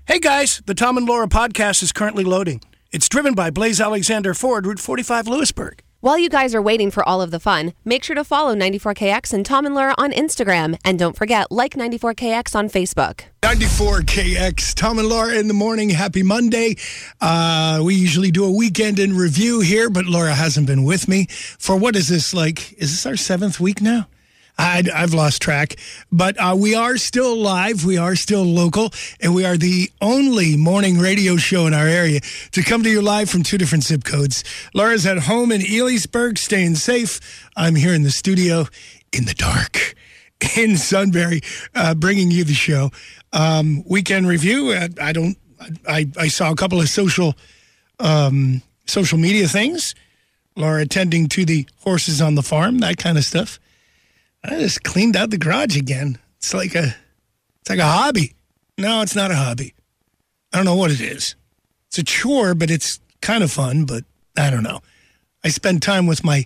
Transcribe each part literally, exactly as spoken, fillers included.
Hey guys, the Tom and Laura podcast is currently loading. It's driven by Blaze Alexander Ford, Route forty-five, Lewisburg. While you guys are waiting for all of the fun, make sure to follow ninety-four K X and Tom and Laura on Instagram. And don't forget, like ninety-four K X on Facebook. ninety-four K X, Tom and Laura in the morning. Happy Monday. Uh, we usually do a weekend in review here, but Laura hasn't been with me for what is this, like, is this our seventh week now? I, I've lost track, but uh, we are still live, we are still local, and we are the only morning radio show in our area to come to you live from two different zip codes. Laura's at home in Elisburg, staying safe. I'm here in the studio in the dark in Sunbury, uh, bringing you the show. Um, weekend review, I, I don't, I, I saw a couple of social, um, social media things. Laura attending to the horses on the farm, that kind of stuff. I just cleaned out the garage again. It's like a, it's like a hobby. No, it's not a hobby. I don't know what it is. It's a chore, but it's kind of fun, but I don't know. I spend time with my,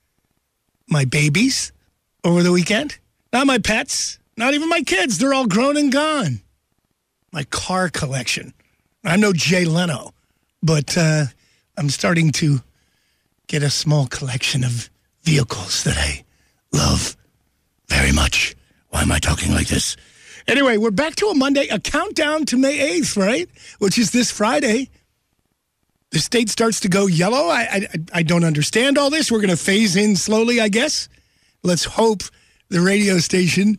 my babies over the weekend. Not my pets, not even my kids. They're all grown and gone. My car collection. I'm no Jay Leno, but uh, I'm starting to get a small collection of vehicles that I love very much. Why am I talking like this? Anyway, we're back to a Monday, a countdown to May eighth, right? Which is this Friday. The state starts to go yellow. I I, I don't understand all this. We're going to phase in slowly, I guess. Let's hope the radio station,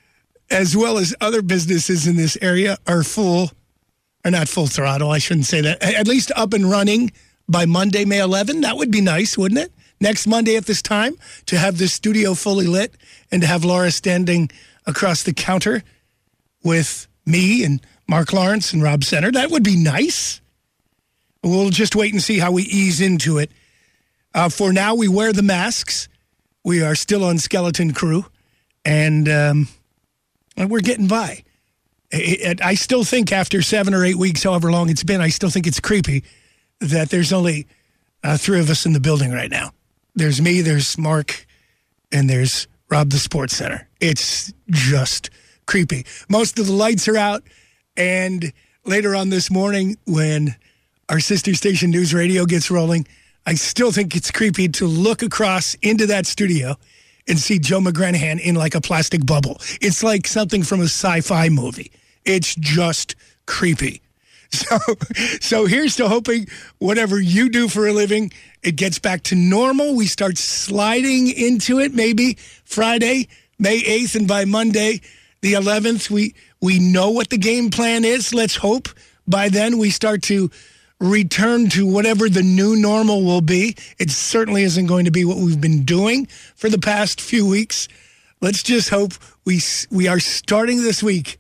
as well as other businesses in this area, are full, or not full throttle, I shouldn't say that, at least up and running by Monday, May eleventh. That would be nice, wouldn't it? Next Monday at this time, to have this studio fully lit and to have Laura standing across the counter with me and Mark Lawrence and Rob Center. That would be nice. We'll just wait and see how we ease into it. Uh, for now, we wear the masks. We are still on Skeleton Crew, and, um, and we're getting by. It, it, I still think after seven or eight weeks, however long it's been, I still think it's creepy that there's only uh, three of us in the building right now. There's me, there's Mark, and there's Rob the Sports Center. It's just creepy. Most of the lights are out, and later on this morning when our sister station News Radio gets rolling, I still think it's creepy to look across into that studio and see Joe McGranahan in like a plastic bubble. It's like something from a sci-fi movie. It's just creepy. So, so here's to hoping whatever you do for a living, it gets back to normal. We start sliding into it maybe Friday, May eighth, and by Monday, the eleventh, we, we know what the game plan is. Let's hope by then we start to return to whatever the new normal will be. It certainly isn't going to be what we've been doing for the past few weeks. Let's just hope we we are starting this week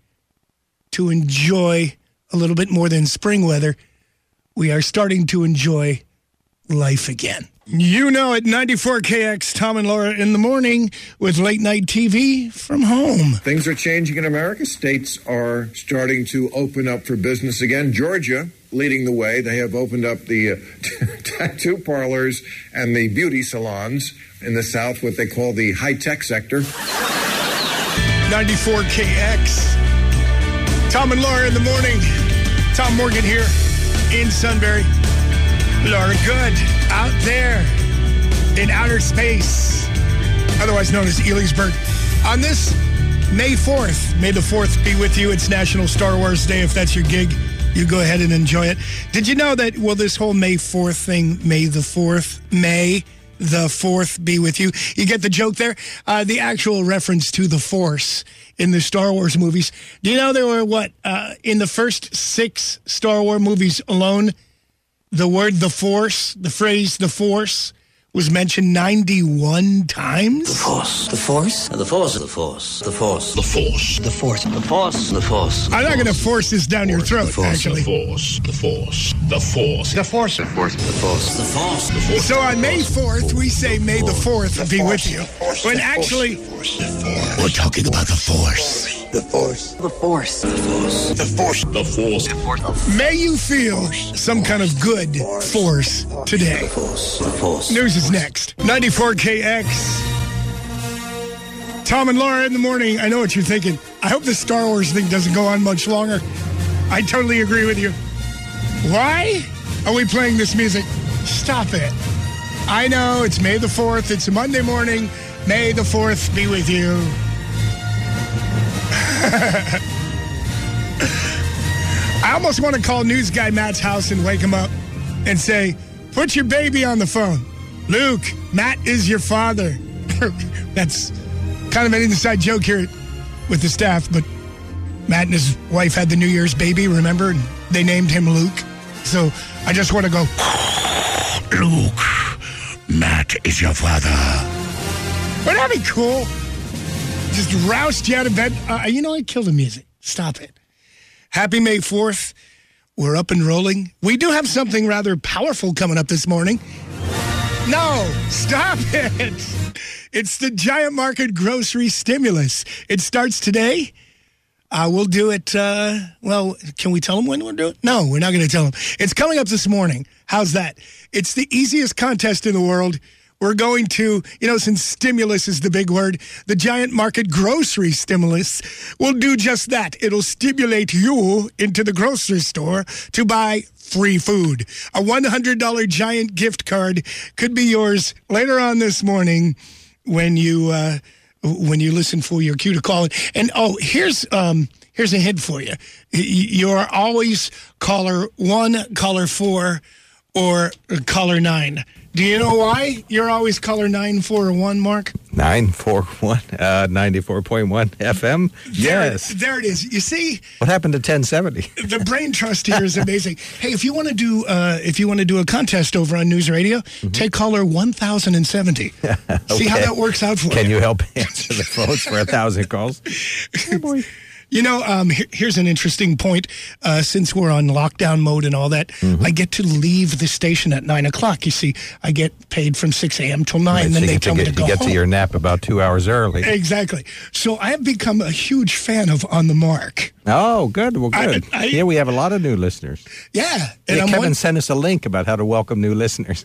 to enjoy a little bit more than spring weather. We are starting to enjoy life again. You know it, ninety-four K X, Tom and Laura in the morning with late night T V from home. Things are changing in America. States are starting to open up for business again. Georgia leading the way. They have opened up the uh, tattoo parlors and the beauty salons in the South, what they call the high-tech sector. ninety-four K X. Tom and Laura in the morning. Tom Morgan here in Sunbury. Laura Good out there in outer space, otherwise known as Elisburg. On this May fourth, May the fourth be with you. It's National Star Wars Day. If that's your gig, you go ahead and enjoy it. Did you know that, well, this whole May fourth thing, May the fourth, May the fourth be with you. You get the joke there? Uh, the actual reference to the Force in the Star Wars movies. Do you know there were, what, uh, in the first six Star Wars movies alone, the word the Force, the phrase the Force, was mentioned ninety-one times? The Force. The Force? The Force. The Force. The Force. The Force. The Force. The Force. The Force. I'm not going to force this down your throat, the force. actually. The Force. The Force. The Force. The Force. The Force. The Force. The Force. The Force. So on May fourth, we say May the fourth be with you. When actually, we're talking about the Force. The Force. The Force. The Force. The Force. The Force. The Force. May you feel some kind of good force today. The Force. The Force. News is next. ninety-four K X. Tom and Laura in the morning. I know what you're thinking. I hope the Star Wars thing doesn't go on much longer. I totally agree with you. Why are we playing this music? Stop it. I know it's May the fourth. It's a Monday morning. May the fourth be with you. I almost want to call news guy Matt's house and wake him up and say, put your baby on the phone. Luke, Matt is your father. That's kind of an inside joke here with the staff, but Matt and his wife had the New Year's baby, remember? And they named him Luke. So I just want to go, Luke, Matt is your father. Wouldn't that be cool? Just roused you out of bed. Uh, you know, I kill the music. Stop it. Happy May fourth. We're up and rolling. We do have something rather powerful coming up this morning. No, stop it. It's the Giant Market Grocery Stimulus. It starts today. Uh, we'll do it, uh, well, can we tell them when we'll do it? No, we're not going to tell them. It's coming up this morning. How's that? It's the easiest contest in the world. We're going to, you know, since stimulus is the big word, the Giant Market Grocery Stimulus will do just that. It'll stimulate you into the grocery store to buy free food. A one hundred dollars Giant gift card could be yours later on this morning when you uh, when you listen for your cue to call it. And, oh, here's um, here's a hint for you. You're always caller one, caller four, or caller nine. Do you know why you're always caller nine four one, Mark? nine four one, uh, ninety-four point one F M? Yes. There, there it is. You see? What happened to ten seventy? The brain trust here is amazing. Hey, if you want to do uh, if you want to do a contest over on News Radio, mm-hmm. take caller one thousand seventy. Okay. See how that works out for Can you. you help answer the phones for a thousand calls? Oh, boy. You know, um, here, here's an interesting point. Uh, since we're on lockdown mode and all that, mm-hmm. I get to leave the station at nine o'clock. You see, I get paid from six a.m. till nine, right, and so then they get tell to me get, to go You get home. to your nap about two hours early. Exactly. So I have become a huge fan of On the Mark. Oh, good. Well, good. I, I, yeah, we have a lot of new listeners. Yeah. And yeah, I'm Kevin one... sent us a link about how to welcome new listeners.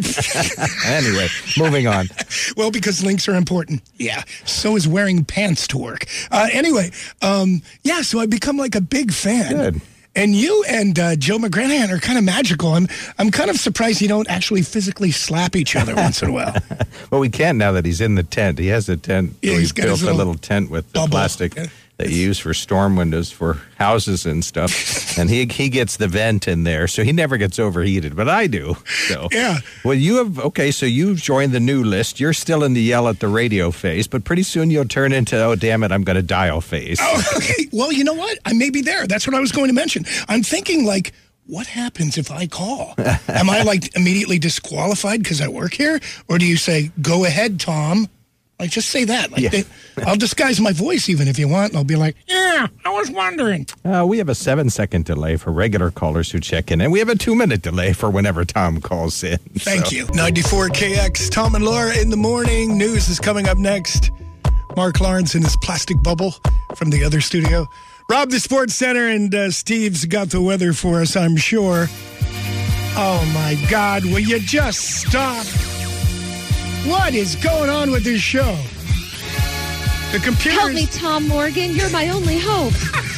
Anyway, moving on. Well, because links are important. Yeah. So is wearing pants to work. Uh, anyway, um, yeah, so I've become like a big fan. Good. And you and uh, Joe McGranahan are kind of magical. I'm I'm kind of surprised you don't actually physically slap each other once in a while. Well, we can now that he's in the tent. He has a tent. Yeah, so he's he's got built his a little little tent with the bubble. plastic Yeah. that you use for storm windows for houses and stuff. And he he gets the vent in there, so he never gets overheated. But I do. So Yeah. Well, you have okay. So you've joined the new list. You're still in the yell at the radio phase, but pretty soon you'll turn into oh damn it, I'm going to dial phase. Oh, okay. Well, you know what? I may be there. That's what I was going to mention. I'm thinking like, what happens if I call? Am I like immediately disqualified because I work here, or do you say, go ahead, Tom? Like, just say that. Like, Yeah. they, I'll disguise my voice even if you want, and I'll be like, yeah, I was wondering. Uh, we have a seven-second delay for regular callers who check in, and we have a two-minute delay for whenever Tom calls in. Thank So- you. ninety-four K X, Tom and Laura in the morning. News is coming up next. Mark Lawrence in his plastic bubble from the other studio. Rob, the Sports Center, and uh, Steve's got the weather for us, I'm sure. Oh, my God. Will you just stop? What is going on with this show? The computer Help me, is... Tom Morgan. You're my only hope.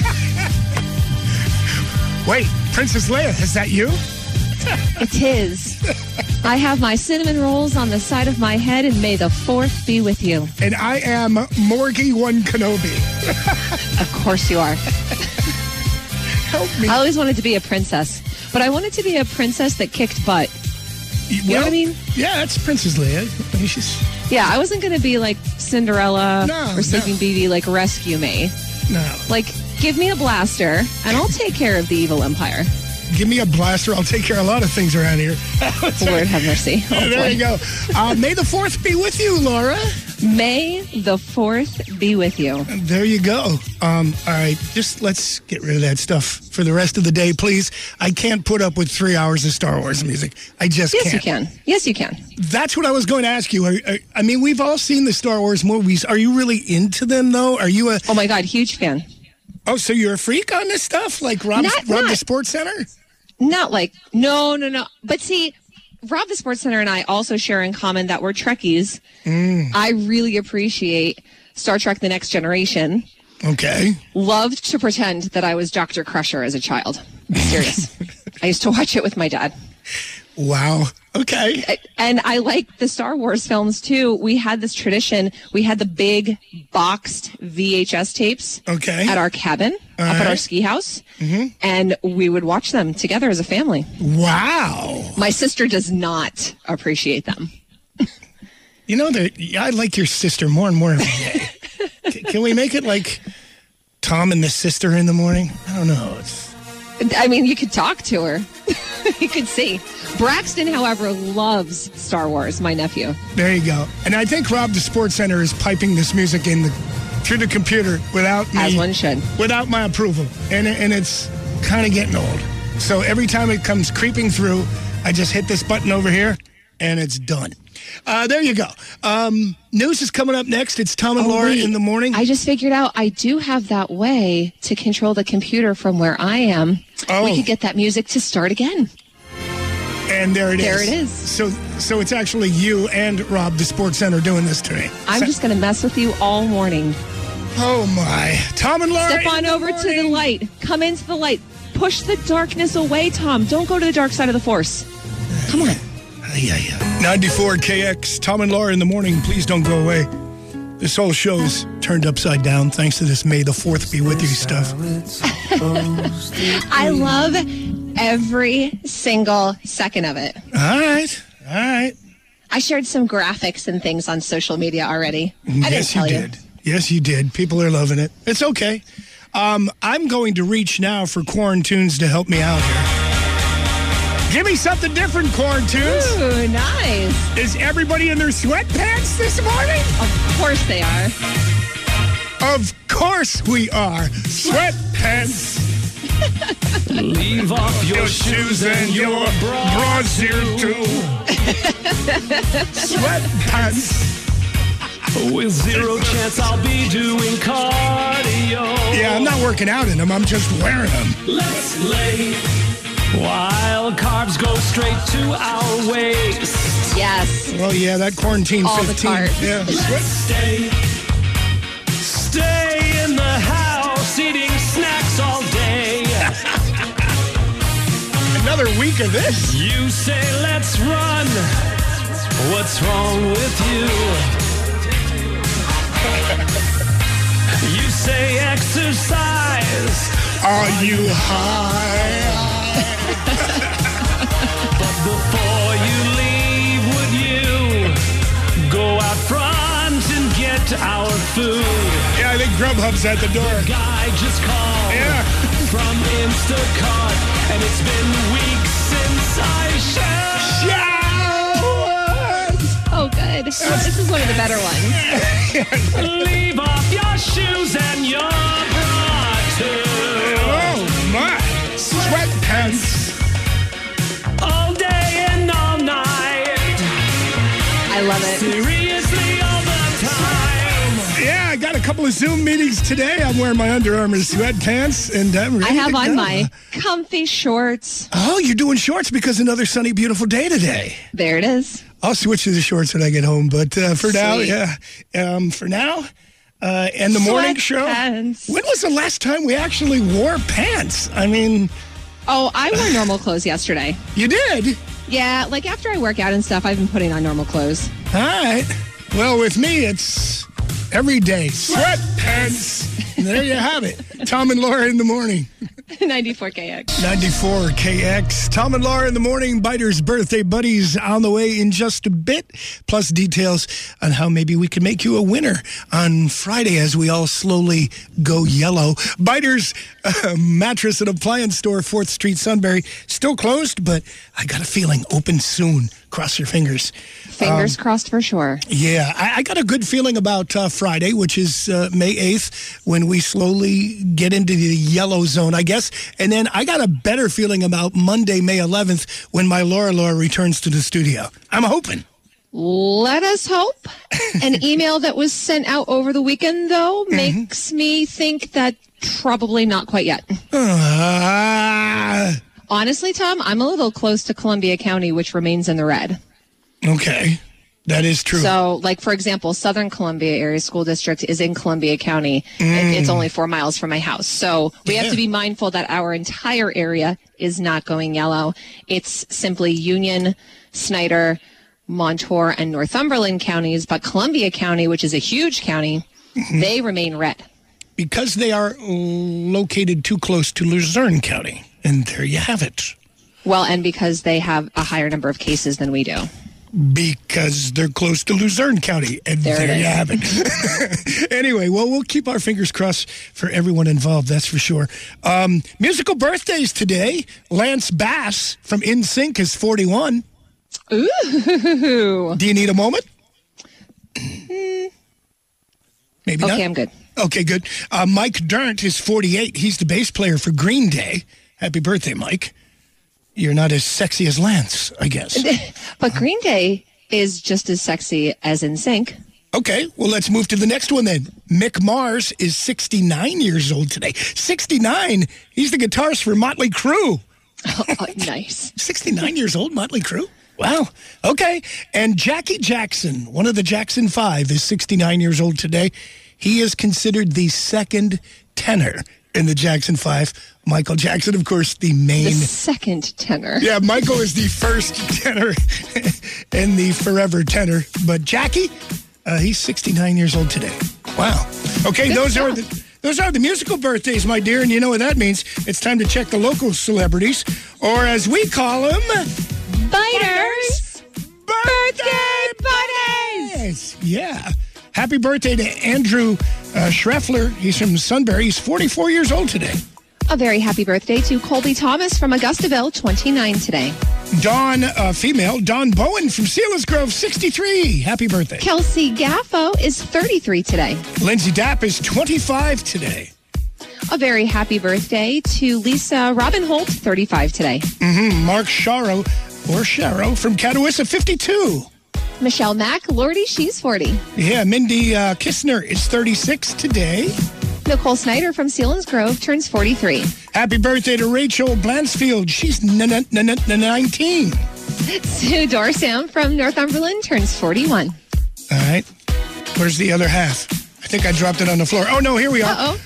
Wait, Princess Leia, is that you? It is. I have my cinnamon rolls on the side of my head, and may the fourth be with you. And I am Morgie One Kenobi. Of course you are. Help me. I always wanted to be a princess, but I wanted to be a princess that kicked butt. You know what I mean? Yeah, that's Princess Leia. I mean, she's... Yeah, I wasn't going to be like Cinderella No, or Sleeping no. Beauty, like rescue me. No. Like, give me a blaster, and I'll take care of the evil empire. Give me a blaster. I'll take care of a lot of things around here. Lord have mercy. Oh, there boy. you go. Uh, may the fourth be with you, Laura. May the fourth be with you. There you go. Um, all right, just let's get rid of that stuff for the rest of the day, please. I can't put up with three hours of Star Wars music. I just Yes, can't. you can. Yes, you can. That's what I was going to ask you. Are, are, I mean, we've all seen the Star Wars movies. Are you really into them, though? Are you a... Oh, my God, huge fan. Oh, so you're a freak on this stuff? Like Rob, Not- Rob the not- Sports Center? Not like, no, no, no. But see, Rob the Sports Center and I also share in common that we're Trekkies. Mm. I really appreciate Star Trek The Next Generation. Okay. Loved to pretend that I was Doctor Crusher as a child. Serious. I used to watch it with my dad. Wow. Okay. And I like the Star Wars films, too. We had this tradition. We had the big boxed V H S tapes okay. at our cabin All up right. at our ski house. Mm-hmm. And we would watch them together as a family. Wow. My sister does not appreciate them. You know, that I like your sister more and more every day. C- Can we make it like Tom and the sister in the morning? I don't know. It's... I mean, you could talk to her. You could see. Braxton, however, loves Star Wars, my nephew. There you go. And I think Rob, the Sports Center, is piping this music in the, through the computer without me. As one should. Without my approval. And, it- and it's kind of getting old. So every time it comes creeping through, I just hit this button over here, and it's done. Uh, there you go. Um, news is coming up next. It's Tom and Oh, Laura wait. in the morning. I just figured out I do have that way to control the computer from where I am. Oh. We could get that music to start again. And there it is. There it is. So, so it's actually you and Rob, the Sports Center, doing this today. I'm So- just going to mess with you all morning. Oh my! Tom and Laura. Step on in the over to the morning. light. Come into the light. Push the darkness away, Tom. Don't go to the dark side of the Force. Come on. Yeah, yeah. ninety-four K X, Tom and Laura in the morning. Please don't go away. This whole show's turned upside down thanks to this May the fourth be with you stuff. I love every single second of it. All right, all right. I shared some graphics and things on social media already. I didn't Yes, tell you you. did. Yes, you did. People are loving it. It's okay. Um, I'm going to reach now for Quarantunes to help me out here. Give me something different, Quarantunes. Ooh, nice. Is everybody in their sweatpants this morning? Of course they are. Of course we are. Sweatpants. Leave off your, Your shoes and your bras here too. Sweatpants. With zero chance I'll be doing cardio. Yeah, I'm not working out in them. I'm just wearing them. Let's lay while carbs go straight to our waist. Yes. Well, yeah, that quarantine All the fifteen. carbs. Yeah. Let's stay. Stay in the house eating snacks all day. Another week of this. You say let's run. What's wrong with you? You say exercise. Are you high? But before you leave, would you go out front and get our food? Yeah, I think Grubhub's at the door. Guy just called Yeah. from Instacart, and it's been weeks since I showered. Oh, good. This is one of the better ones. Leave off your shoes and your bra too. Oh, my. Sweatpants. All day and all night. I love it. Seriously, all the time. Yeah, I got a couple of Zoom meetings today. I'm wearing my Under Armour sweatpants, and I'm ready I have to on go. my comfy shorts. Oh, you're doing shorts because another sunny, beautiful day today. There it is. I'll switch to the shorts when I get home, but uh, for now, Sweet. yeah. Um, for now, uh, and the morning show. Sweatpants. When was the last time we actually wore pants? I mean, Oh, I wore normal clothes yesterday. you did. Yeah, like after I work out and stuff, I've been putting on normal clothes. All right. Well, with me, it's every day. Sweatpants. And there you have it. Tom and Laura in the morning. ninety-four K X. ninety-four K X. Tom and Laura in the morning. Biter's birthday buddies on the way in just a bit. Plus details on how maybe we can make you a winner on Friday as we all slowly go yellow. Biter's uh, mattress and appliance store, fourth Street, Sunbury. Still closed, but I got a feeling open soon. Cross your fingers. Fingers crossed for sure. Yeah, I, I got a good feeling about uh, Friday, which is uh, May eighth, when we slowly get into the yellow zone, I guess. And then I got a better feeling about Monday, May eleventh, when my Laura Laura returns to the studio. I'm hoping. Let us hope. An email that was sent out over the weekend, though, makes me think that probably not quite yet. Uh, Honestly, Tom, I'm a little close to Columbia County, which remains in the red. okay. That is true. So, like, for example, Southern Columbia Area School District is in Columbia County. Mm. It, it's only four miles from my house. So we Yeah. have to be mindful that our entire area is not going yellow. It's simply Union, Snyder, Montour, and Northumberland counties. But Columbia County, which is a huge county, Mm-hmm. they remain red. Because they are located too close to Luzerne County. And there you have it. Well, and because they have a higher number of cases than we do. Because they're close to Luzerne County. And There there, it you is. have it. Anyway, well, we'll keep our fingers crossed for everyone involved, that's for sure. Um, musical birthdays today. Lance Bass from N Sync is forty-one. Ooh. Do you need a moment? Maybe not. Okay, I'm good. Okay, good. Uh, Mike Dirnt is forty-eight. He's the bass player for Green Day. Happy birthday, Mike. You're not as sexy as Lance, I guess. But Green Day is just as sexy as N Sync. Okay, well, let's move to the next one then. Mick Mars is sixty-nine years old today. sixty-nine? He's the guitarist for Motley Crue. Oh, nice. sixty-nine years old, Motley Crue? Wow. Okay. And Jackie Jackson, one of the Jackson Five, is sixty-nine years old today. He is considered the second tenor in the Jackson Five. Michael Jackson, of course, the main... The second tenor. Yeah, Michael is the first tenor and the forever tenor. But Jackie, uh, he's sixty-nine years old today. Wow. Okay, Good those stuff. are the those are the musical birthdays, my dear, and you know what that means. It's time to check the local celebrities, or as we call them, Biters. birthday buddies. Yeah. Happy birthday to Andrew uh, Schreffler. He's from Sunbury. He's forty-four years old today. A very happy birthday to Colby Thomas from Augustabelle, twenty-nine today. Dawn, uh, female, Dawn Bowen from Selinsgrove, sixty-three. Happy birthday. Kelsey Gaffo is thirty-three today. Lindsay Dapp is twenty-five today. A very happy birthday to Lisa Robin Holt, thirty-five today. Mm-hmm. Mark Sharo, or Sharo, from Catawissa, fifty-two. Michelle Mack, Lordy, she's forty. Yeah, Mindy uh, Kistner is thirty-six today. Nicole Snyder from Selinsgrove turns forty-three. Happy birthday to Rachel Blansfield. She's n- n- n- n- nineteen. Sue Dorsam from Northumberland turns forty-one. All right. Where's the other half? I think I dropped it on the floor. Oh, no, here we are. Uh-oh.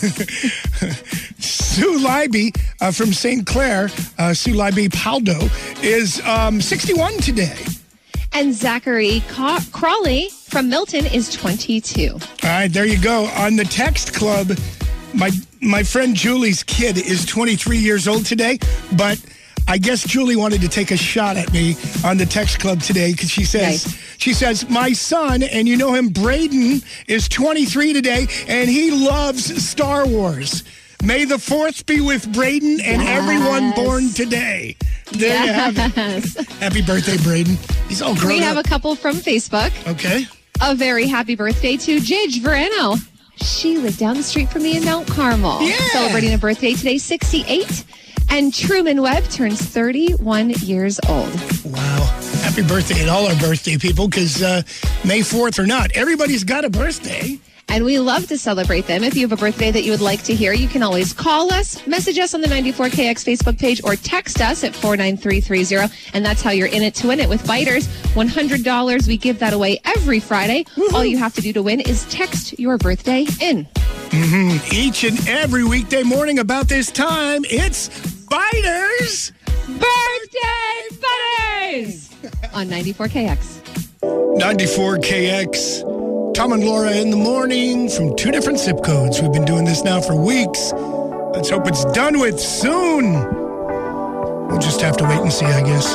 Sue Libby uh, from Saint Clair, uh, Sue Libby Paldo, is um, sixty-one today. And Zachary Ca- Crawley from Milton is twenty-two. All right, there you go. On the text club, my my friend Julie's kid is twenty-three years old today, but I guess Julie wanted to take a shot at me on the text club today because she says, Nice. she says, my son, and you know him, Braden, is twenty-three today, and he loves Star Wars. May the fourth be with Braden and Yes. everyone born today. There you have it. Yes. Happy birthday, Braden. He's all grown We have a up. couple from Facebook. Okay. A very happy birthday to Jage Verano. She lived down the street from me in Mount Carmel. Yeah. Celebrating a birthday today, sixty-eight. And Truman Webb turns thirty-one years old. Wow. Happy birthday to all our birthday people, because uh, May fourth or not, everybody's got a birthday. And we love to celebrate them. If you have a birthday that you would like to hear, you can always call us, message us on the ninety-four K X Facebook page, or text us at four nine three three zero. And that's how you're in it to win it with Biters. one hundred dollars. We give that away every Friday. All you have to do to win is text your birthday in. Mm-hmm. Each and every weekday morning about this time, it's Biters Birthday Buddies! On ninety-four K X. ninety-four K X. Tom and Laura in the morning from two different zip codes. We've been doing this now for weeks. Let's hope it's done with soon. We'll just have to wait and see, I guess.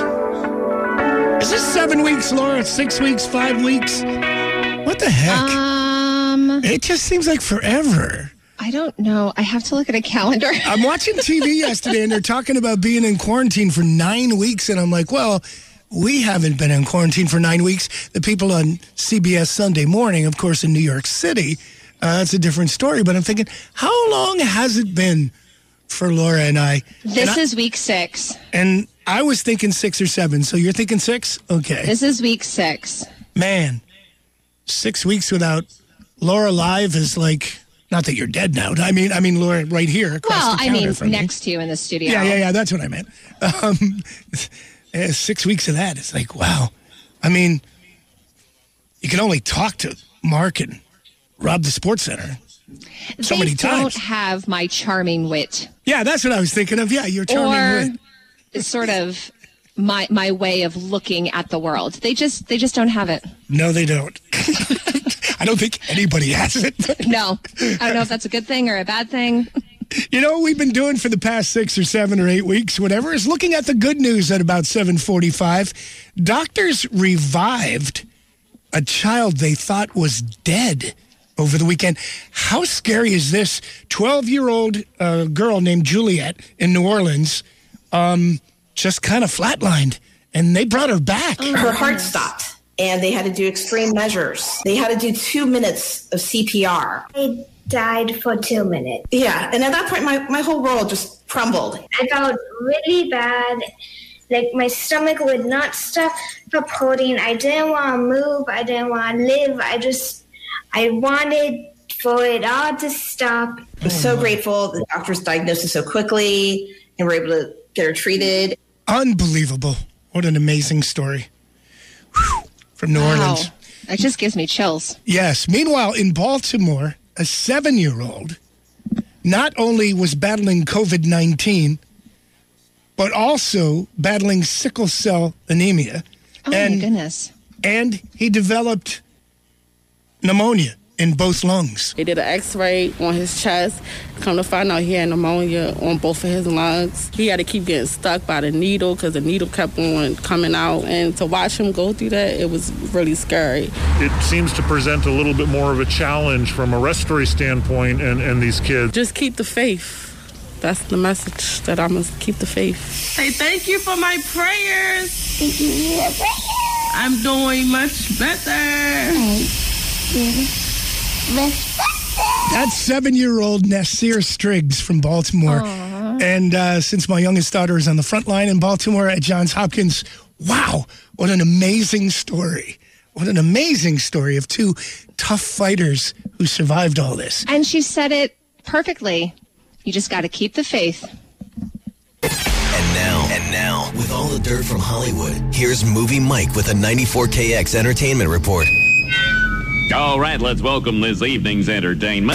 Is this seven weeks, Laura? Six weeks? Five weeks? What the heck? Um, It just seems like forever. I don't know. I have to look at a calendar. I'm watching T V yesterday, and they're talking about being in quarantine for nine weeks, and I'm like, well, we haven't been in quarantine for nine weeks. The people on C B S Sunday Morning, of course, in New York City, uh, that's a different story. But I'm thinking, how long has it been for Laura and I? This and I, is week six. And I was thinking six or seven, so you're thinking six? Okay. This is week six. Man, six weeks without Laura live is like... Not that you're dead now. I mean, I mean, Laura, right here across Well, the I counter mean, from me. next to you in the studio. Yeah, yeah, yeah. That's what I meant. Um, eh, six weeks of that. It's like, wow. I mean, you can only talk to Mark and Rob the Sports Center so they many times. Don't have my charming wit. Yeah, that's what I was thinking of. Yeah, your charming or wit. Sort of my my way of looking at the world. They just they just don't have it. No, they don't. I don't think anybody has it. No. I don't know if that's a good thing or a bad thing. You know what we've been doing for the past six or seven or eight weeks, whatever, is looking at the good news at about seven forty-five. Doctors revived a child they thought was dead over the weekend. How scary is this? twelve-year-old uh, girl named Juliet in New Orleans um, just kind of flatlined, and they brought her back. Oh, her heart stopped, and they had to do extreme measures. They had to do two minutes of C P R. I died for two minutes. Yeah, and at that point, my, my whole world just crumbled. I felt really bad. Like, my stomach would not stop hurting. I didn't want to move. I didn't want to live. I just, I wanted for it all to stop. I'm so grateful the doctors diagnosed it so quickly and were able to get her treated. Unbelievable. What an amazing story. Whew. From New Wow. Orleans. That just gives me chills. Yes. Meanwhile, in Baltimore, a seven-year-old not only was battling covid nineteen, but also battling sickle cell anemia. Oh, and, my goodness. And he developed pneumonia in both lungs. They did an x-ray on his chest. Come to find out he had pneumonia on both of his lungs. He had to keep getting stuck by the needle because the needle kept on coming out. And to watch him go through that, it was really scary. It seems to present a little bit more of a challenge from a respiratory standpoint and, and these kids. Just keep the faith. That's the message, that I must keep the faith. Say thank you for my prayers. Thank you for your prayers. I'm doing much better. That's seven-year-old Nasir Striggs from Baltimore. Aww. And uh, since my youngest daughter is on the front line in Baltimore at Johns Hopkins, wow, what an amazing story. What an amazing story of two tough fighters who survived all this. And she said it perfectly. You just got to keep the faith. And now, and now, with all the dirt from Hollywood, here's Movie Mike with a ninety-four K X Entertainment Report. All right, let's welcome this evening's entertainment.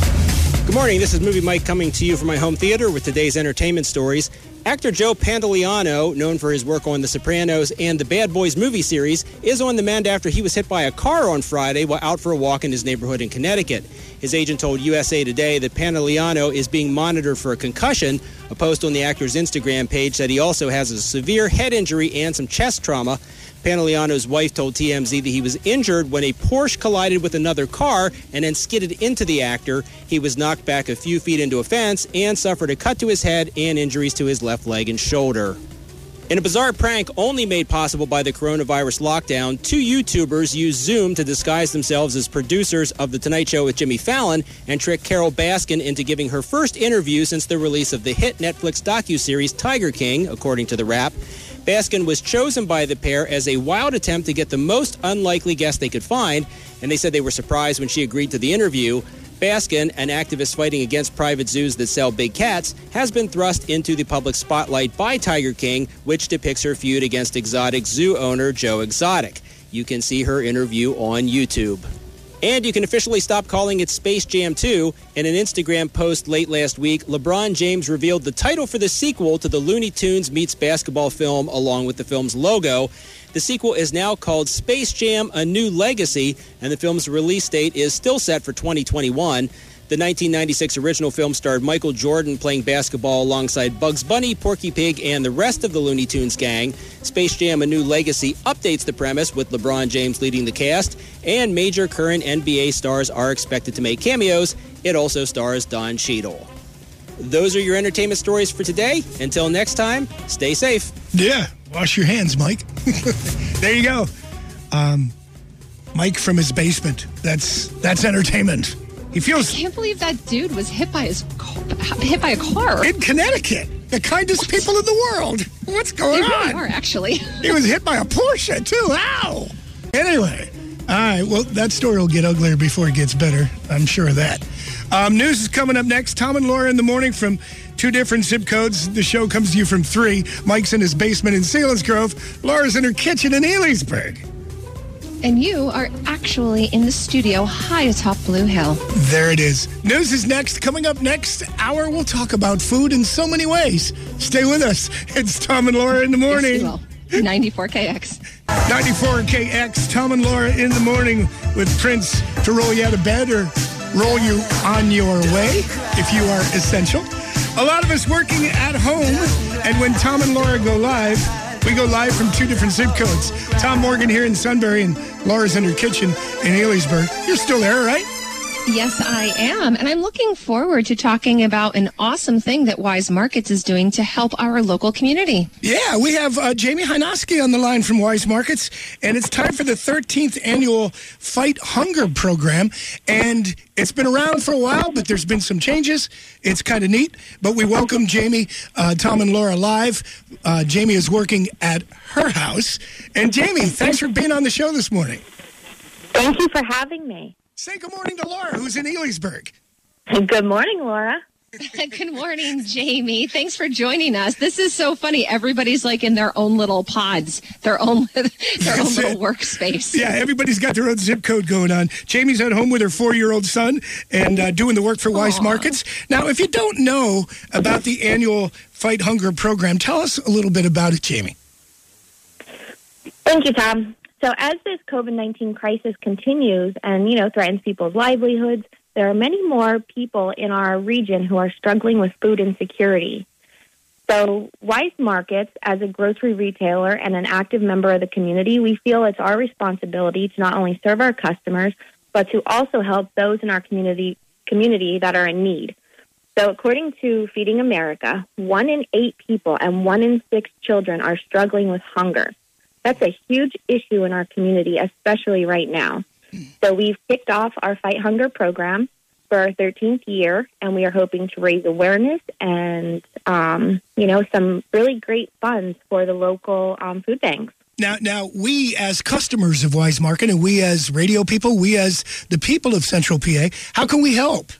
Good morning, this is Movie Mike coming to you from my home theater with today's entertainment stories. Actor Joe Pantoliano, known for his work on The Sopranos and the Bad Boys movie series, is on the mend after he was hit by a car on Friday while out for a walk in his neighborhood in Connecticut. His agent told U S A Today that Pantoliano is being monitored for a concussion. A post on the actor's Instagram page said he also has a severe head injury and some chest trauma. Pantoliano's wife told T M Z that he was injured when a Porsche collided with another car and then skidded into the actor. He was knocked back a few feet into a fence and suffered a cut to his head and injuries to his left leg and shoulder. In a bizarre prank only made possible by the coronavirus lockdown, two YouTubers used Zoom to disguise themselves as producers of The Tonight Show with Jimmy Fallon and trick Carol Baskin into giving her first interview since the release of the hit Netflix docuseries Tiger King, according to The Wrap. Baskin was chosen by the pair as a wild attempt to get the most unlikely guest they could find, and they said they were surprised when she agreed to the interview. Baskin, an activist fighting against private zoos that sell big cats, has been thrust into the public spotlight by Tiger King, which depicts her feud against exotic zoo owner Joe Exotic. You can see her interview on YouTube. And you can officially stop calling it Space Jam two. In an Instagram post late last week, LeBron James revealed the title for the sequel to the Looney Tunes meets basketball film along with the film's logo. The sequel is now called Space Jam: A New Legacy, and the film's release date is still set for twenty twenty-one. The nineteen ninety-six original film starred Michael Jordan playing basketball alongside Bugs Bunny, Porky Pig, and the rest of the Looney Tunes gang. Space Jam: A New Legacy updates the premise with LeBron James leading the cast, and major current N B A stars are expected to make cameos. It also stars Don Cheadle. Those are your entertainment stories for today. Until next time, stay safe. Yeah, wash your hands, Mike. There you go. Um, Mike from his basement. That's that's entertainment. He feels. I can't believe that dude was hit by his car, hit by a car in Connecticut. The kindest what? people in the world. What's going they really on? Are, actually. He was hit by a Porsche too. Ow! Anyway, all right. Well, that story will get uglier before it gets better. I'm sure of that. Um, news is coming up next. Tom and Laura in the morning from two different zip codes. The show comes to you from three. Mike's in his basement in Selinsgrove. Laura's in her kitchen in Elysburg. And you are actually in the studio high atop Blue Hill. There it is. News is next. Coming up next hour, we'll talk about food in so many ways. Stay with us. It's Tom and Laura in the morning. Yes, you will. ninety-four K X. ninety-four K X, Tom and Laura in the morning with Prince to roll you out of bed or roll you on your way if you are essential. A lot of us working at home, and when Tom and Laura go live, we go live from two different zip codes. Tom Morgan here in Sunbury, and Laura's in her kitchen in Elysburg. You're still there, right? Yes, I am. And I'm looking forward to talking about an awesome thing that Wise Markets is doing to help our local community. Yeah, we have uh, Jamie Hynoski on the line from Wise Markets, and it's time for the thirteenth annual Fight Hunger program. And it's been around for a while, but there's been some changes. It's kind of neat. But we welcome Jamie, uh, Tom and Laura live. Uh, Jamie is working at her house. And Jamie, thanks for being on the show this morning. Thank you for having me. Say good morning to Laura, who's in Elysburg. Good morning, Laura. Good morning, Jamie. Thanks for joining us. This is so funny. Everybody's like in their own little pods, their own their That's own little it. workspace. Yeah, everybody's got their own zip code going on. Jamie's at home with her four-year-old son and uh, doing the work for Wise Aww. Markets. Now, if you don't know about the annual Fight Hunger program, tell us a little bit about it, Jamie. Thank you, Tom. So as this COVID nineteen crisis continues and, you know, threatens people's livelihoods, there are many more people in our region who are struggling with food insecurity. So Wise Markets, as a grocery retailer and an active member of the community, we feel it's our responsibility to not only serve our customers, but to also help those in our community community that are in need. So according to Feeding America, one in eight people and one in six children are struggling with hunger. That's a huge issue in our community, especially right now. So we've kicked off our Fight Hunger program for our thirteenth year, and we are hoping to raise awareness and, um, you know, some really great funds for the local um, food banks. Now, now, we as customers of Wise Market and we as radio people, we as the people of Central P A, how can we help?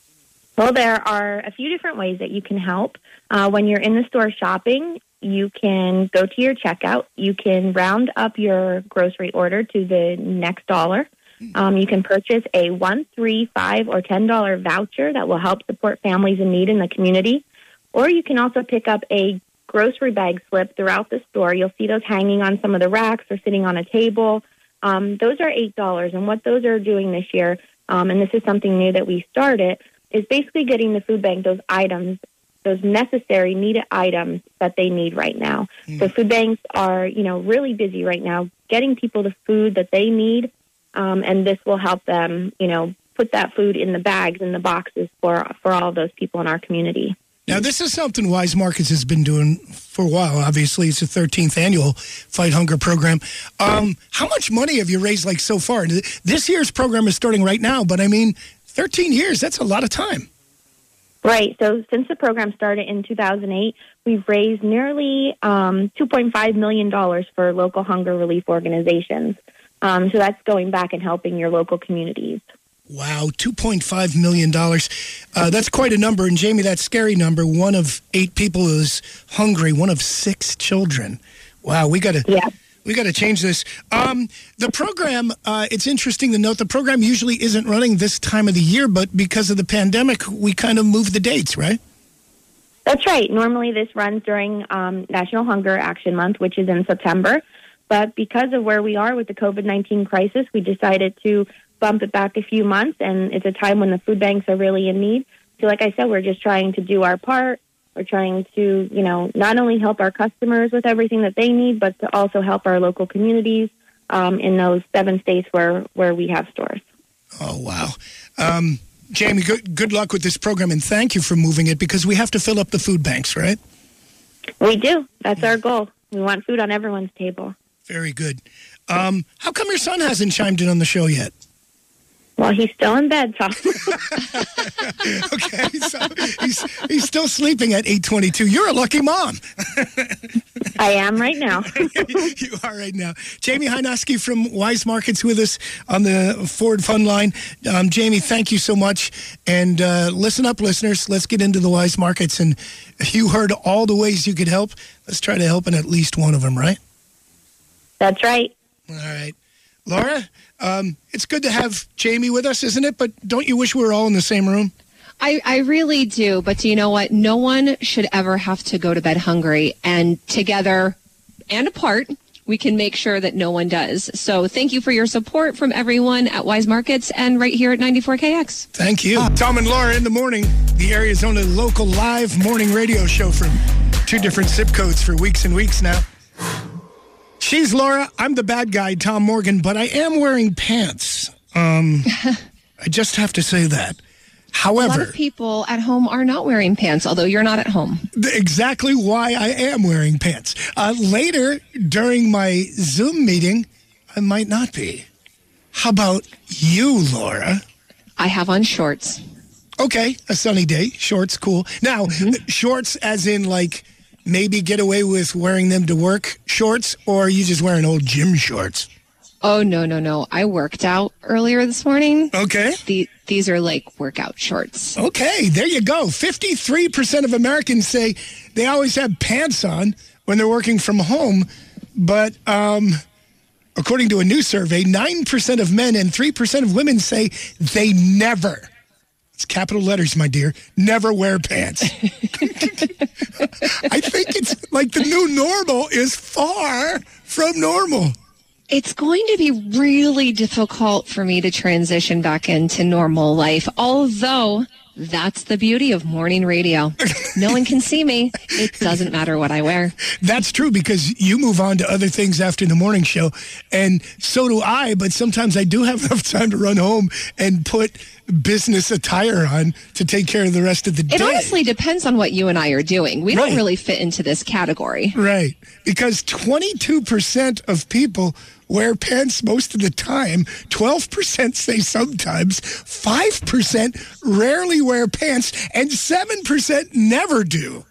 Well, there are a few different ways that you can help. Uh, when you're in the store shopping, you can go to your checkout. You can round up your grocery order to the next dollar. Um, you can purchase a one, three, five, or ten dollar voucher that will help support families in need in the community. Or you can also pick up a grocery bag slip throughout the store. You'll see those hanging on some of the racks or sitting on a table. Um, those are eight dollars. And what those are doing this year, um, and this is something new that we started, is basically getting the food bank those items, those necessary needed items that they need right now. Mm. So food banks are, you know, really busy right now getting people the food that they need, um, and this will help them, you know, put that food in the bags and the boxes for for all of those people in our community. Now, this is something Wise Markets has been doing for a while. Obviously, it's the thirteenth annual Fight Hunger program. Um, how much money have you raised, like, so far? This year's program is starting right now, but, I mean, thirteen years, that's a lot of time. Right. So since the program started in two thousand eight, we've raised nearly um, two point five million dollars for local hunger relief organizations. Um, so that's going back and helping your local communities. Wow, two point five million dollars. Uh, that's quite a number. And, Jamie, that scary number, one of eight people is hungry, one of six children. Wow, we got to... Yeah. We got to change this. Um, the program, uh, it's interesting to note, the program usually isn't running this time of the year, but because of the pandemic, we kind of moved the dates, right? That's right. Normally this runs during um, National Hunger Action Month, which is in September. But because of where we are with the COVID nineteen crisis, we decided to bump it back a few months, and it's a time when the food banks are really in need. So like I said, we're just trying to do our part. We're trying to, you know, not only help our customers with everything that they need, but to also help our local communities um, in those seven states where, where we have stores. Oh, wow. Um, Jamie, good, good luck with this program, and thank you for moving it, because we have to fill up the food banks, right? We do. That's our goal. We want food on everyone's table. Very good. Um, how come your son hasn't chimed in on the show yet? Well, he's still in bed, Tom. Okay, so he's, he's still sleeping at eight twenty-two. You're a lucky mom. I am right now. You are right now. Jamie Hynoski from Wise Markets with us on the Ford Fun Line. Um, Jamie, thank you so much. And uh, listen up, listeners. Let's get into the Wise Markets. And you heard all the ways you could help. Let's try to help in at least one of them, right? That's right. All right. Laura, um, it's good to have Jamie with us, isn't it? But don't you wish we were all in the same room? I, I really do. But do you know what? No one should ever have to go to bed hungry. And together and apart, we can make sure that no one does. So thank you for your support from everyone at Wise Markets and right here at ninety-four K X. Thank you. Tom and Laura in the morning, the area's only local live morning radio show from two different zip codes for weeks and weeks now. She's Laura. I'm the bad guy, Tom Morgan, but I am wearing pants. Um, I just have to say that. However, a lot of people at home are not wearing pants, although you're not at home. Exactly why I am wearing pants. Uh, later, during my Zoom meeting, I might not be. How about you, Laura? I have on shorts. Okay, a sunny day. Shorts, cool. Now, mm-hmm. shorts as in like maybe get away with wearing them to work shorts, or are you just wearing old gym shorts? Oh, no, no, no. I worked out earlier this morning. Okay. The, these are like workout shorts. Okay, there you go. fifty-three percent of Americans say they always have pants on when they're working from home. But um, according to a new survey, nine percent of men and three percent of women say they never, it's capital letters, my dear, never wear pants. I think it's like the new normal is far from normal. It's going to be really difficult for me to transition back into normal life, although that's the beauty of morning radio. No one can see me. It doesn't matter what I wear. That's true, because you move on to other things after the morning show, and so do I, but sometimes I do have enough time to run home and put business attire on to take care of the rest of the day. It honestly depends on what you and I are doing. We right. don't really fit into this category. Right, because twenty-two percent of people wear pants most of the time, twelve percent say sometimes, five percent rarely wear pants, and seven percent never do.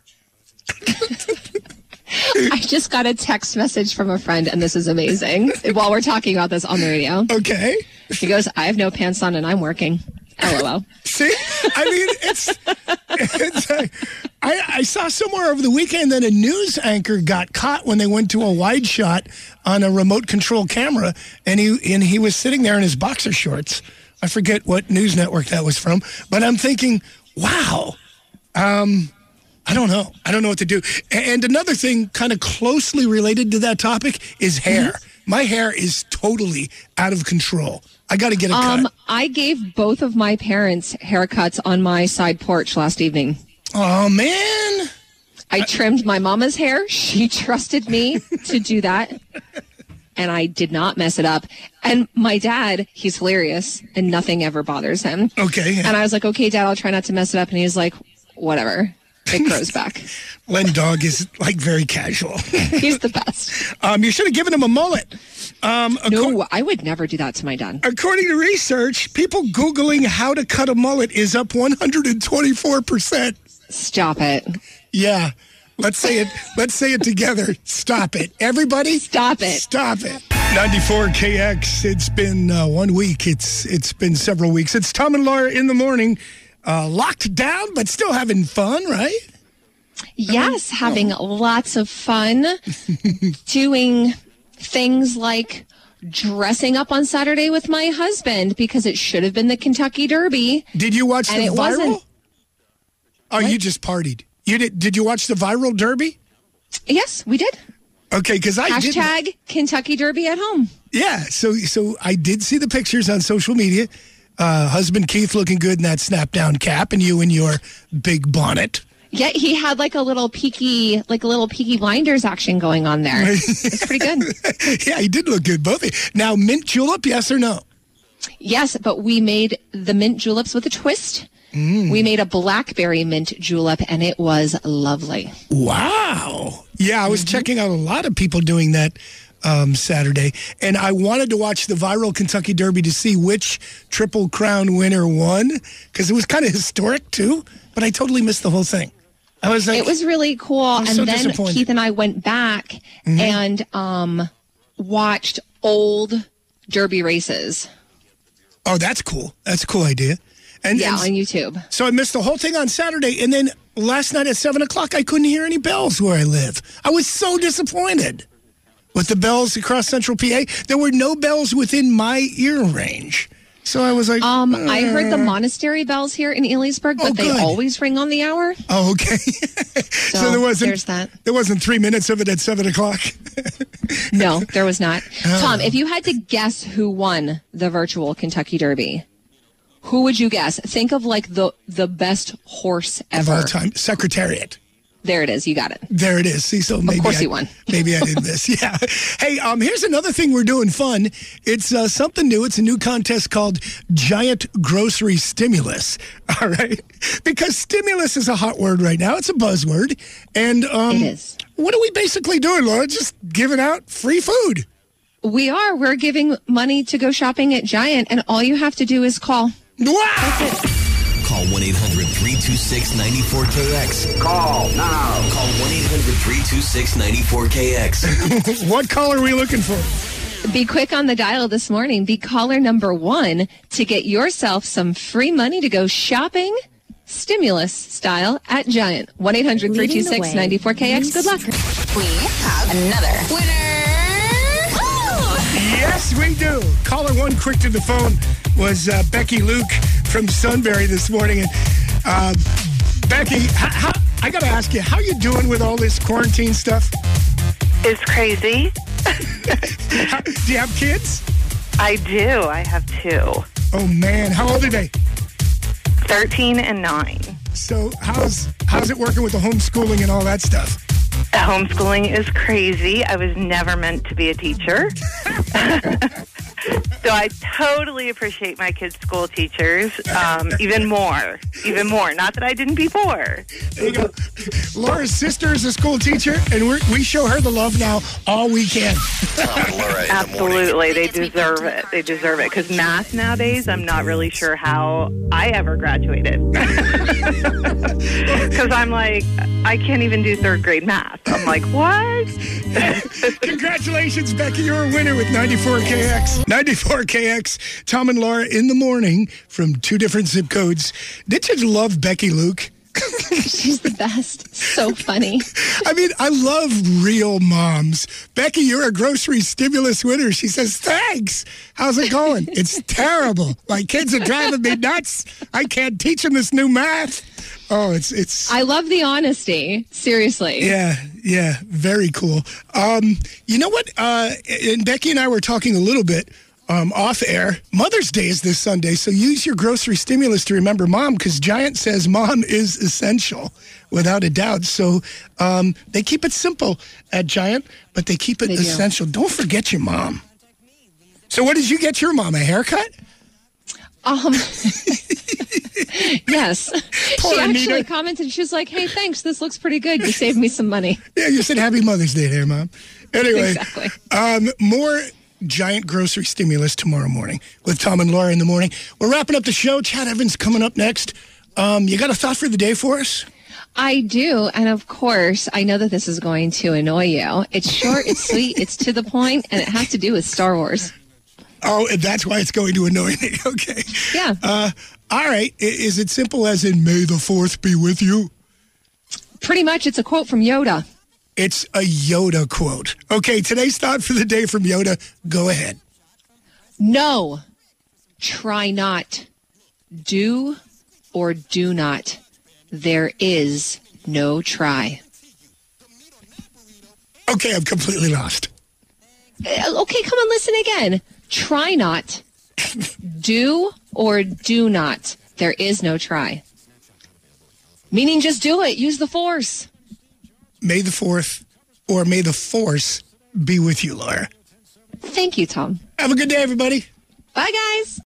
I just got a text message from a friend, and this is amazing, while we're talking about this on the radio. Okay. He goes, I have no pants on and I'm working. LOL. See? I mean, it's... it's uh, I, I saw somewhere over the weekend that a news anchor got caught when they went to a wide shot on a remote control camera, and he and he was sitting there in his boxer shorts. I forget what news network that was from, but I'm thinking, wow, um, I don't know. I don't know what to do. And another thing kind of closely related to that topic is hair. Mm-hmm. My hair is totally out of control. I got to get a um, cut. I gave both of my parents haircuts on my side porch last evening. Oh, man. I trimmed my mama's hair. She trusted me to do that. And I did not mess it up. And my dad, he's hilarious, and nothing ever bothers him. Okay. And I was like, okay, Dad, I'll try not to mess it up. And he was like, whatever. It grows back. Len Dog is like very casual. He's the best. Um, you should have given him a mullet. Um, no, I would never do that to my dad. According to research, people Googling how to cut a mullet is up one hundred twenty-four percent. Stop it. Yeah. Let's say it. Let's say it together. Stop it. Everybody. Stop it. Stop it. ninety-four K X. It's been uh, one week. It's It's been several weeks. It's Tom and Laura in the morning. Uh, locked down, but still having fun, right? Yes, oh. having lots of fun. Doing things like dressing up on Saturday with my husband because it should have been the Kentucky Derby. Did you watch and the it viral? Wasn't. Oh, What? you just partied. You did? Did you watch the viral Derby? Yes, we did. Okay, because I did. Hashtag Kentucky Derby at home. Yeah, so so I did see the pictures on social media. Uh, husband Keith looking good in that snap down cap, and you in your big bonnet. Yeah, he had like a little peaky, like a little Peaky Blinders action going on there. It's pretty good. Yeah, he did look good. Both. Now, mint julep, yes or no? Yes, but we made the mint juleps with a twist. Mm. We made a blackberry mint julep, and it was lovely. Wow. Yeah, I was mm-hmm. checking out a lot of people doing that um, Saturday, and I wanted to watch the viral Kentucky Derby to see which Triple Crown winner won, because it was kind of historic, too, but I totally missed the whole thing. I was like, it was really cool. And so then Keith and I went back mm-hmm. and um, watched old Derby races. Oh, that's cool. That's a cool idea. And, yeah, and on YouTube. So I missed the whole thing on Saturday, and then last night at seven o'clock, I couldn't hear any bells where I live. I was so disappointed. with the bells across central P A. There were no bells within my ear range. So I was like, um, uh, I heard the uh, monastery bells here in Elysburg, but oh, they good. always ring on the hour. Oh, okay. so, So, there wasn't there's that. there wasn't three minutes of it at seven o'clock. No, there was not. Oh. Tom, if you had to guess who won the virtual Kentucky Derby, who would you guess? Think of like the the best horse ever. Of all time, Secretariat. There it is. You got it. There it is. See, so maybe of course I, he won. Maybe I did miss. Yeah. Hey, um, here's another thing we're doing fun. It's uh, something new. It's a new contest called Giant Grocery Stimulus. All right, because stimulus is a hot word right now. It's a buzzword, and um, It is. What are we basically doing, Laura? Just giving out free food. We are. We're giving money to go shopping at Giant, and all you have to do is call. Wow! That's it. Call one eight hundred three two six nine four K X. Call now. Call one eight hundred three two six nine four K X. What call are we looking for? Be quick on the dial this morning. Be caller number one to get yourself some free money to go shopping, stimulus style, at Giant. one eight hundred three two six nine four K X. Good luck. We have another winner. Yes, we do. Caller one quick to the phone was uh, Becky Luke from Sunbury this morning. And uh, Becky, how, how, I got to ask you, how you doing with all this quarantine stuff? It's crazy. How, do you have kids? I do. I have two. Oh, man. How old are they? thirteen and nine. So how's how's it working with the homeschooling and all that stuff? Homeschooling is crazy. I was never meant to be a teacher. So I totally appreciate my kids' school teachers, um, even more, even more. Not that I didn't before. There you go. Laura's sister is a school teacher, and we're, we show her the love now all weekend. Absolutely. They deserve it. They deserve it. Because math nowadays, I'm not really sure how I ever graduated. Because I'm like, I can't even do third grade math. I'm like, what? Congratulations, Becky. You're a winner with ninety-four K X. ninety-four K X, Tom and Laura in the morning from two different zip codes. Did you love Becky Luke? She's the best. So funny. I mean, I love real moms. Becky, you're a grocery stimulus winner. She says, thanks. How's it going? It's terrible. My kids are driving me nuts. I can't teach them this new math. Oh, it's it's. I love the honesty. Seriously. Yeah, yeah, very cool. Um, you know what? Uh, and Becky and I were talking a little bit um, off air. Mother's Day is this Sunday, so use your grocery stimulus to remember Mom, because Giant says Mom is essential, without a doubt. So um, they keep it simple at Giant, but they keep it They do. essential. Don't forget your mom. So what did you get your mom? A haircut? Um. Yes. Poor She actually Anita. commented. She was like, hey, thanks. This looks pretty good. You saved me some money. Yeah, you said Happy Mother's Day there, Mom. Anyway, Exactly. um, more Giant grocery stimulus tomorrow morning with Tom and Laura in the morning. We're wrapping up the show. Chad Evans coming up next. Um, you got a thought for the day for us? I do. And of course, I know that this is going to annoy you. It's short, it's sweet, it's to the point, and it has to do with Star Wars. Oh, and that's why it's going to annoy me. Okay. Yeah. Uh, all right. I- Is it simple as in May the fourth be with you? Pretty much, it's a quote from Yoda. It's a Yoda quote. Okay, today's thought for the day from Yoda. Go ahead. No, try not. Do or do not. There is no try. Okay, I'm completely lost. Uh, Okay, come on, listen again. Try not. Do or do not. There is no try. Meaning just do it. Use the force. May the fourth or may the force be with you, Laura. Thank you, Tom. Have a good day, everybody. Bye, guys.